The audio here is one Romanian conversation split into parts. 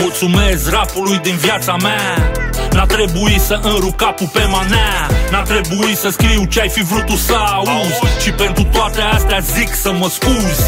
Mulțumesc rapului din viața mea. N-a trebuit să înrup capul pe manea. N-a trebuit să scriu ce-ai fi vrut tu să auzi. Și pentru toate astea zic să mă scuzi.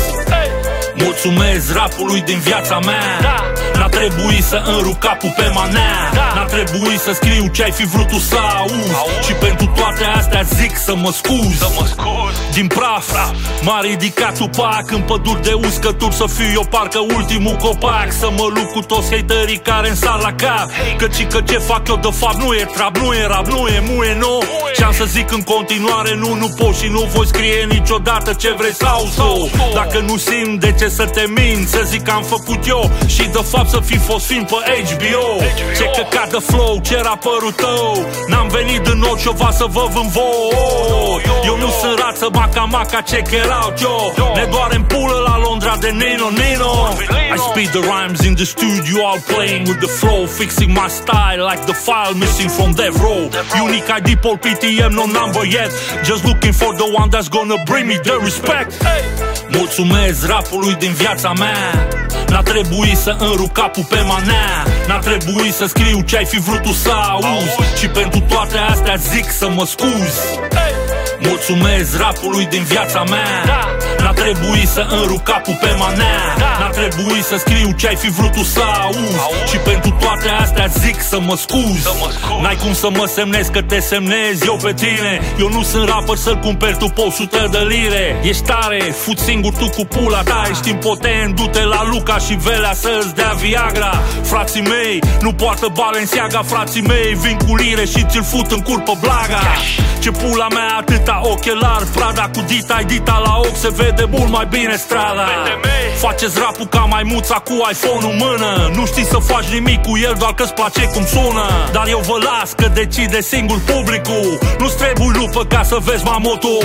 Mulțumesc rapului din viața mea. N-a trebuit să înrup capul pe manea. N-a trebuit să scriu ce-ai fi vrut tu să auzi. Și pentru toate astea zic să mă scuzi. Din praf m-a ridicat Tupac în păduri de uscături, să fiu eu parcă ultimul copac. Să mă lupt cu toți haterii care-mi sar la cap. Căci că ce fac eu de fapt nu e trap, nu e rap, nu e muie, no. Și-am să zic în continuare nu pot și nu voi scrie niciodată ce vrei sau. Dacă nu simt, de ce să te mint? Să zic că am făcut eu și de fapt să fi fost film pe HBO. Ce căcat de flow, ce raperul tău. N-am venit în Orciova să vă vând voi. Eu nu sunt rață, maca, check it out, yo. Ne doare în pulă la Londra de Nino. I speed the rhymes in the studio, all playing with the flow, fixing my style like the file missing from Death Row. Unique ID, Paul PTM, no number yet. Just looking for the one that's gonna bring me the respect. Mulțumesc rapului din viața mea. N-a trebuit să înrup capul pe manea. N-a trebuit să scriu ce-ai fi vrut tu să auzi. Și pentru toate astea zic să mă scuzi. Mulțumesc rapului din viața mea. N-a trebuit să înrup capul pe manea. N-a trebuit să scriu ce-ai fi vrut tu să auzi. Și pentru toate astea zic să mă scuzi. N-ai cum să mă semnezi că te semnezi eu pe tine. Eu nu sunt rapper să-l cumperi tu pe 100 de lire. Ești tare, fut singur tu cu pula ta. Ești impotent, du-te la Luca și Velea să-ți dea Viagra. Frații mei nu poartă Balenciaga. Frații mei vin cu lire și ți-l fut în cur pe Blaga. Ce pula mea atâta ochelar, Prada cu dita la ochi, se vede mult mai bine strada. Faceți rapul ca maimuța cu iPhone-ul în mână. Nu știi să faci nimic cu el, doar că-ți place cum sună. Dar eu vă las că decide singur publicul. Nu-ți trebuie lupă ca să vezi mamotul.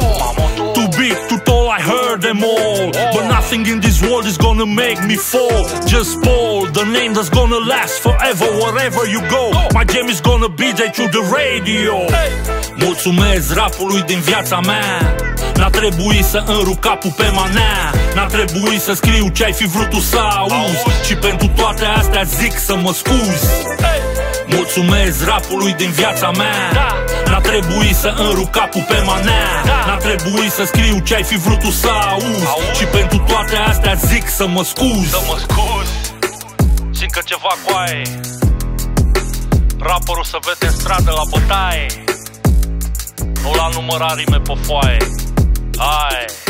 Too big, too tall, I heard them all. But nothing in this world is gonna make me fall. Just Paul, the name that's gonna last forever wherever you go. My jam is gonna be there through the radio. Mulțumesc rapului din viața mea. N-a trebuit să înrup capul pe manea. N-a trebuit să scriu ce-ai fi vrut tu să auzi. Și pentru toate astea zic să mă scuzi. Mulțumesc rapului din viața mea. N-a trebuit să înrup capul pe manea. N-a trebuit să scriu ce-ai fi vrut tu să auzi. Și pentru toate astea zic să mă scuzi. Și încă ceva coaie. Raporul se vede în stradă la bătaie. Nu l-a numărat rime pe foaie. Hai.